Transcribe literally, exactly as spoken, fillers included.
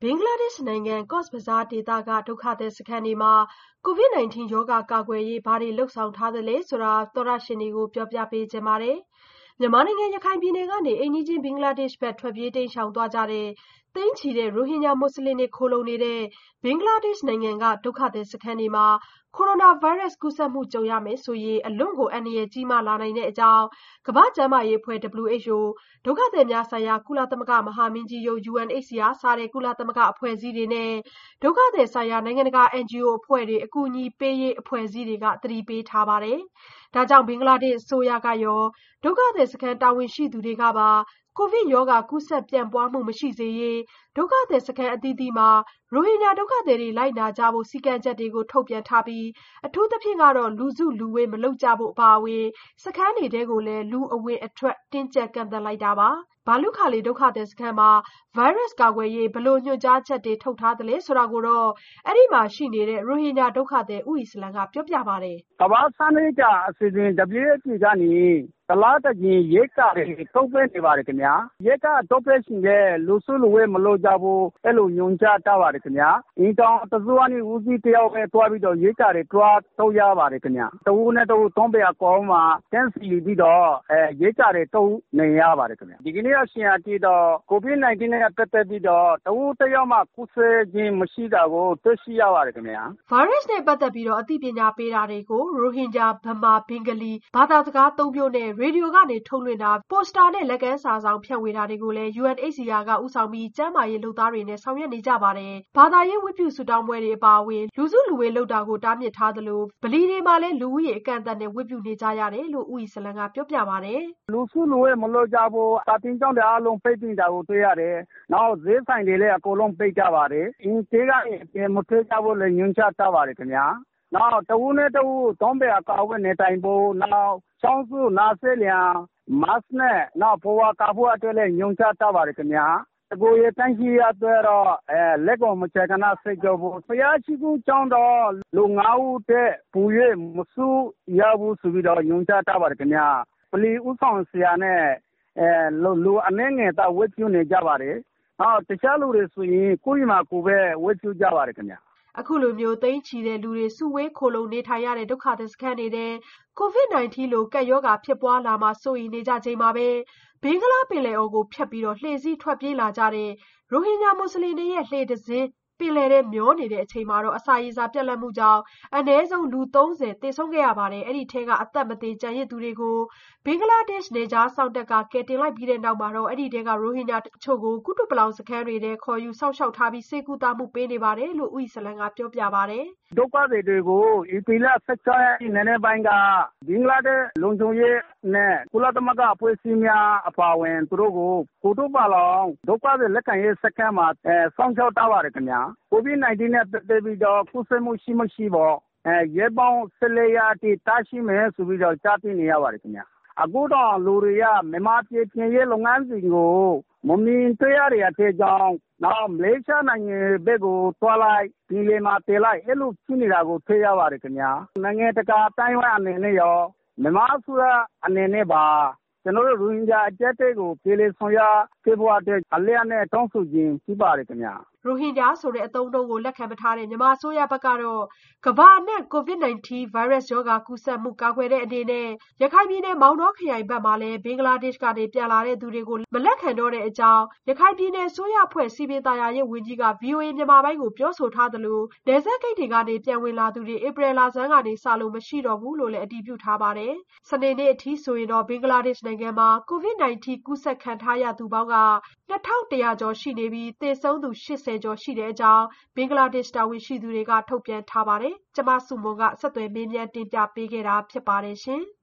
ဘင်္ဂလားဒေ့ရှ်နိုင်ငံကော့စ်ဘဇားဒေသကဒုက္ခသည်စခန်းတွေမှာ ကိုဗစ် ၁၉ ရောဂါကာကွယ်ရေးဘာတွေလုပ်ဆောင်ထားသလဲဆိုတာသောတရှင်တွေကိုပြောပြပေးချင်ပါတယ်။ မြန်မာနိုင်ငံရခိုင်ပြည်နယ်ကနေအိမ်နီးချင်းဘင်္ဂလားဒေ့ရှ်ဘက်ထွက်ပြေးတိမ်းရှောင်သွားကြတဲ့သိန်းချီတဲ့ရိုဟင်ဂျာမွတ်ဆလင်တွေခိုလှုံနေတဲ့ဘင်္ဂလားဒေ့ရှ်နိုင်ငံကဒုက္ခသည်စခန်းတွေမှာ ကိုရိုနာဗိုင်းရပ်စ်ကူးစက်မှုကြုံရမယ်ဆိုရင်အလွန်ကိုအန္တရာယ်ကြီးမားလာနိုင်တဲ့အကြောင်း ကမ္ဘာ့ကျန်းမာရေးအဖွဲ့ W H O ဒုက္ခသည်များဆိုင်ရာကုလသမဂ္ဂမဟာမင်းကြီးရုံး U N H C R စတဲ့ကုလသမဂ္ဂအဖွဲ့အစည်းတွေနဲ့ဒုက္ခသည်ဆိုင်ရာနိုင်ငံတကာ N G O အဖွဲ့တွေအကူအညီပေးရေးအဖွဲ့အစည်းတွေကသတိပေးထားပါတယ်။ ဒါကြောင့်ဘင်္ဂလားဒေ့ရှ်အစိုးရကရောဒုက္ခသည်စခန်းတာဝန်ရှိသူတွေကပါကိုဗစ်ရောဂါကူးစက်ပြန့်ပွားမှုမရှိစေရေးဒုက္ခသည်စခန်းအသီးသီးမှာရိုဟင်ဂျာဒုက္ခသည်တွေလိုက်နာကြဖို့စည်းကမ်းချက်တွေကိုထုတ်ပြန်ထားပြီးအထူးသဖြင့်ကတော့လူစုလူဝေးမလုပ်ကြဖို့အပါအဝင်စခန်းတွေထဲကိုလည်းလူအဝင်အထွက်တင်းကြပ်ကန့်သတ်လိုက်တာပါ။ဘာလုခါလီဒုက္ခသည်စခန်းမှာဗိုင်းရပ်စ်ကာကွယ်ရေးဘယ်လိုညွှန်ကြားချက်တွေထုတ်ထားသလဲဆိုတာကိုတော့အဲဒီမှာရှိနေတဲ့ရိုဟင်ဂျာဒုက္ခသည်ဦးအီစလံကပြောပြပါတယ်။ကမ္ဘာ့စားနပ်ရိက္ခာအစီအစဉ် W F P ကနေတလားတကြိမ်ရိက္ခာတွေထုတ်ပေးနေပါတယ်ခင်ဗျာ။ရိက္ခာထုတ်ပေးရှင်တဲ့လူစုလူဝေးမလုပ်ကြဘူးအဲ့လိုညွှန်ကြားထားပါတယ်ခင်ဗျာ။အင်တောင်တစုကနေဦးစီးတယောက်ပဲတွားပြီးတော့ရိက္ခာတွေတွားထုတ်ရပါတယ်ခင်ဗျာ။တဝူနဲ့တဝူသုံးပေအကောင်းမှာတန်းစီပြီးတော့အဲရိက္ခာတွေထုတ်နေရပါတယ်ခင်ဗျာ။ဒီကနေ့အရှင်အတီတော့ကိုဗစ် ၁၉ နဲ့ပတ်သက်ပြီးတော့တဝူတယောက်မှကူးစက်ခြင်းမရှိတာကိုတွေ့ရှိရပါတယ်ခင်ဗျာ။ဗိုင်းရပ်စ်နဲ့ပတ်သက်ပြီးတော့အသိပညာပေးတာတွေကိုရိုဟင်ဂျာဗမာဘင်္ဂလီဘာသာစကားသုံးမျိုးနဲ့ရေဒီယိုကနေထုတ်လွှင့်တာပိုစတာနဲ့လက်ကမ်းစာဆောင်ဖြန့်ဝေတာတွေကိုလည်း U N H C R ကဦးဆောင်ပြီးကျန်းမာရေးလုပ်သားတွေနဲ့ဆောင်ရွက်နေကြပါတယ်။ဘာသာရေးဝတ်ပြုဆုတောင်းပွဲတွေအပါအဝင်လူစုလူဝေးလုပ်တာကိုတားမြစ်ထားသလိုဗလီတွေမှာလည်းလူဦးရေအကန့်အသတ်နဲ့ဝတ်ပြုနေကြရတယ်လို့ဦးအီစလံကပြောပြပါတယ်။လူစုလူဝေးမလုပ်ကြဖို့စာသင်ကျောင်းတွေအားလုံးပိတ်ပင်တာကိုတွေ့ရတယ်။နောက်ဈေးဆိုင်တွေလည်းအကုန်လုံးပိတ်ကြပါတယ်။အင်းသေးကနေပြန်မထွက်ကြဖို့လည်းညွှန်ကြားထားပါတယ်ခင်ဗျာ။နောက်တဝူနဲ့တဝူသုံးပေအကွာအဝေးနေထိုင်ဖို့နောက်ချောင်းစုနားဆေးလျံမတ်နဲ့နောက်ဘဝကာဖို့အတွက်လည်းညွှန်ကြားထားပါတယ်ခင်ဗျာတကူရတန်းရှိရအတွက်တော့အဲလက်ကောင်မချကနာစိတ်ကြဖို့ဖျားရှိကူကျောင်းတော့လူငါးဦးတဲ့ပူ၍မဆူရဘူးဆိုပြီးတော့ညွှန်ကြားထားပါတယ်ခင်ဗျာပလီဥဆောင်ဆရာနဲ့အဲလူအနေငယ်တော့ဝတ်ပြုနေကြပါတယ်ဟောတခြားလူတွေဆိုရင်ကိုယ့်မှာကိုယ်ပဲဝတ်ပြုကြပါတယ်ခင်ဗျာအခုလိုမျိုးသိန်းချီတဲ့လူတွေစုဝေးခိုလုံနေထိုင်ရတဲ့ဒုက္ခသည်စခန်းတွေတဲ့ကိုဗစ် ၁၉ လိုကပ်ရောဂါဖြစ်ပွားလာမှာစိုးရိမ်နေကြချိန်မှာပဲဘင်္ဂလားပင်လယ်အော်ကိုဖြတ်ပြီးတော့လှေစီးထွက်ပြေးလာကြတဲ့ရိုဟင်ဂျာမွတ်ဆလင်တွေရဲ့လှေတစ်စင်းပင်လယ်ထဲမျောနေတဲ့အချိန်မှာတော့အစာရေစာပြတ်လတ်မှုကြောင့်အနည်းဆုံးလူသုံးဆယ်သေဆုံးခဲ့ရပါတယ်အဲ့ဒီထဲကအသက်မသေကျန်ရစ်သူတွေကိုဘင်္ဂလားဒေ့ရှ်နယ်ခြားစောင့်တပ်ကကယ်တင်လိုက်ပြီးတဲ့နောက်မှာတော့အဲ့ဒီထဲကရိုဟင်ဂျာတချို့ကိုကုတုပလောင်စခန်းတွေထဲခေါ်ယူစောင့်ရှောက်ထားပြီးစေကူတာမှုပေးနေပါတယ်လို့ဦးအီစလံကပြောပြပါတယ်ဒုက္ခသည်တွေကိုဧပြီလ ၁၆ ရက်နေ့နေ့ပိုင်းကဘင်္ဂလားဒေ့ရှ်လုံခြုံရေးနဲ့ကုလသမဂ္ဂအဖွဲ့အစည်းများအပါအဝင်သူတို့ကိုကုတုပလောင်ဒုက္ခသည်လက်ခံရေးစခန်းမှာအဲစောင့်ရှောက်ထားပါတယ်ခင်ဗျာကိုဗစ် ၁၉ နဲ့ပတ်သက်ပြီးတော့ကူးစက်မှုရှိမရှိပေါ့အဲရဲပေါင်း၁၄ရာတိတားရှိမယ်ဆိုပြီးတော့ကြားသိနေရပါတယ်ခင်ဗျာအခုတော့လူတွေကမြန်မာပြည်ပြင်ရေးလုပ်ငန်းစဉ်ကိုမမြင်တွေ့ရတဲ့အထက်ကြောင့်နောက်မလေးရှားနိုင်ငံဘက်ကိုတွားလိုက်ဒီလေမှာတည်လိုက်အဲ့လိုဖြစ်နေတာကိုတွေ့ရပါတယ်ခင်ဗျာနိုင်ငံတကာတိုင်းဝမ်အနေနဲ့ရောမြန်မာဆိုရအနေနဲ့ပါကျွန်တော်တို့ရိုဟင်ဂျာအကြက်တွေကိုပြည်လေဆောင်ရဖြစ်ဖို့အတွက်အလျက်နဲ့တောင်းဆိုခြင်းဖြစ်ပါတယ်ခင်ဗျာရိုဟင်ဂျာဆိုတဲ့အသုံးအနှုန်းကိုလက်ခံမထားတဲ့မြန်မာအစိုးရဘက်ကတော့ကမ္ဘာအနှံ့ကိုဗစ် ၁၉ ဗိုင်းရပ်စ်ရောဂါကူးစက်မှုကာကွယ်တဲ့အနေနဲ့ရခိုင်ပြည်နယ်မောင်တောခရိုင်ဘက်မှာလည်းဘင်္ဂလားဒေ့ရှ်ကနေပြန်လာတဲ့သူတွေကိုမလက်ခံတော့တဲ့အကြောင်းရခိုင်ပြည်နယ်အစိုးရအဖွဲ့စည်ပင်သာယာရေးဝန်ကြီးက ဗွီအိုအေမြန်မာပိုင်းကိုပြောဆိုထားသလိုနယ်စပ်ဂိတ်တွေကနေပြန်ဝင်လာသူတွေဧပြီလဆန်းကနေစလို့မရှိတော့ဘူးလို့လည်းအတည်ပြုထားပါတယ်။စနေနေ့အထိဆိုရင်တော့ဘင်္ဂလားဒေ့ရှ်နိုင်ငံမှာကိုဗစ် ၁၉ ကူးစက်ခံထားရသူပေါင်းကနှစ်ထောင်တစ်ရာကျော်ရှိနေပြီးသေဆုံးသူရှစ်ဆယ်ကျော်ရှိတဲ့အကြောင်းဘင်္ဂလားဒေ့ရှ်တာဝန်ရှိသူတွေကထုတ်ပြန်ထားပါတယ်။ကျမစုမွန်ကဆက်သွယ်မေးမြန်းတင်ပြပေးခဲ့တာဖြစ်ပါတယ်ရှင်။